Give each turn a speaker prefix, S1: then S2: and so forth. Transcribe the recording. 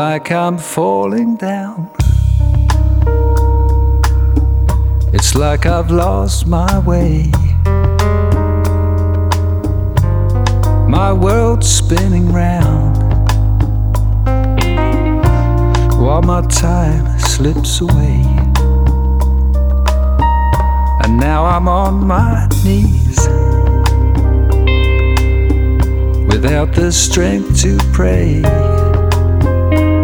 S1: Like I'm falling down. It's like I've lost my way. My world's spinning round while my time slips away. And now I'm on my knees without the strength to pray.